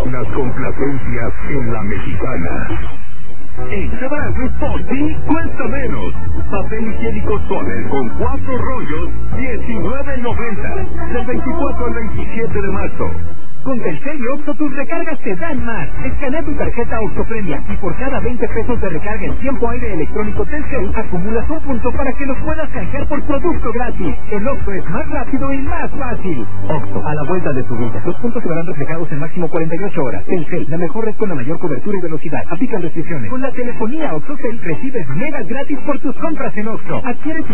Las complacencias en la Mexicana. En Chedraui, por ti cuesta menos. Papel higiénico Sonel con 4 rollos, $19.90. Del 24 al 27 de marzo. Con Telcel y Oxxo tus recargas te dan más. Escanea tu tarjeta Oxxo Premia y por cada 20 pesos de recarga en tiempo aire electrónico Telcel acumulas un punto para que los puedas canjear por producto gratis. El Oxxo es más rápido y más fácil. Oxxo, a la vuelta de tu vida. Los puntos se verán reflejados en máximo 48 horas. Telcel, la mejor red con la mayor cobertura y velocidad. Aplican restricciones. Con la telefonía Oxxo Cel recibes megas gratis por tus compras en Oxxo. Adquiere